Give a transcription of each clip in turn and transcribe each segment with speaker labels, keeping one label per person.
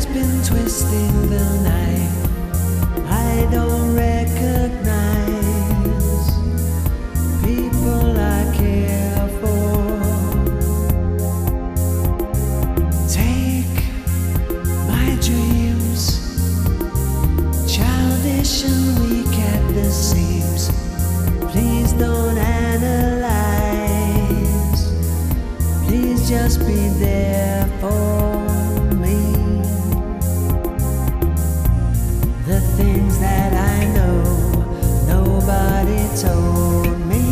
Speaker 1: been twisting the knife. I don't recognize people I care for. Take my dreams, childish and weak at the seams. Please don't analyze. Please just be there for me. The things that I know nobody told me.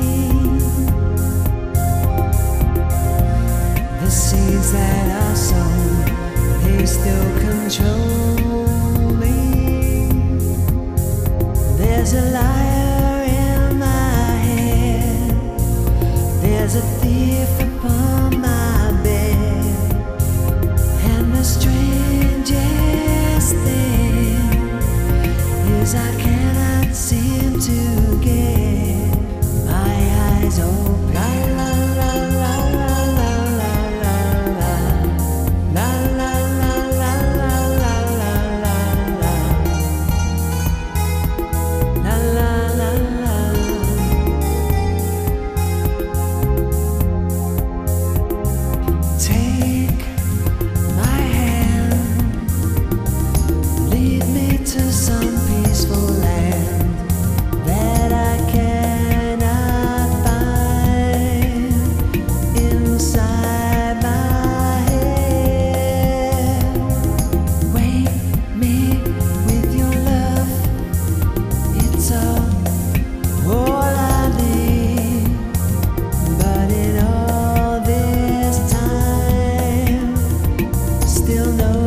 Speaker 1: The seeds that are sown, they still control me. There's a liar in my head. There's a thief upon my bed. And the strangest thing is I cannot seem to get my eyes open. La la la la la la la la la la la la la la la la la la la. Take my hand, lead me to some peaceful land that I cannot find inside my head. Wake me with your love, it's all I need. But in all this time, still no